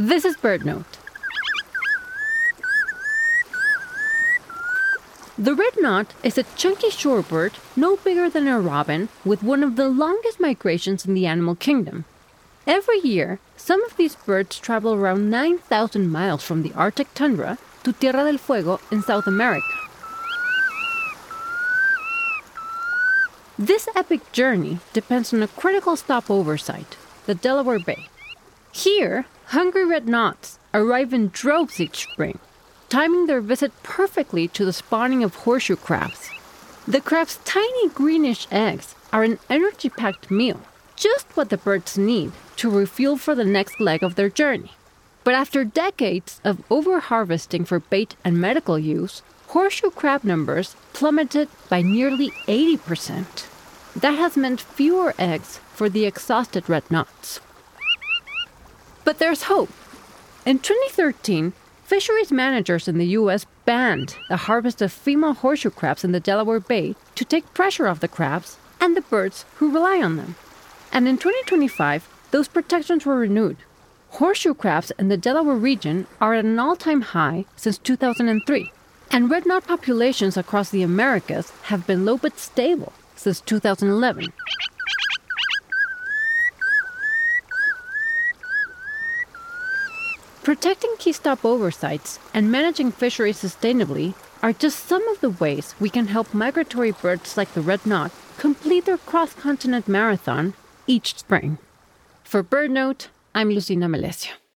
This is BirdNote. The red knot is a chunky shorebird no bigger than a robin with one of the longest migrations in the animal kingdom. Every year, some of these birds travel around 9,000 miles from the Arctic tundra to Tierra del Fuego in South America. This epic journey depends on a critical stopover site, the Delaware Bay. Here, hungry red knots arrive in droves each spring, timing their visit perfectly to the spawning of horseshoe crabs. The crabs' tiny greenish eggs are an energy-packed meal, just what the birds need to refuel for the next leg of their journey. But after decades of over-harvesting for bait and medical use, horseshoe crab numbers plummeted by nearly 80%. That has meant fewer eggs for the exhausted red knots. But there's hope. In 2013, fisheries managers in the U.S. banned the harvest of female horseshoe crabs in the Delaware Bay to take pressure off the crabs and the birds who rely on them. And in 2025, those protections were renewed. Horseshoe crabs in the Delaware region are at an all-time high since 2003, and red knot populations across the Americas have been low but stable since 2011. Protecting key stopover sites and managing fisheries sustainably are just some of the ways we can help migratory birds like the red knot complete their cross-continent marathon each spring. For BirdNote, I'm Lucina Melesio.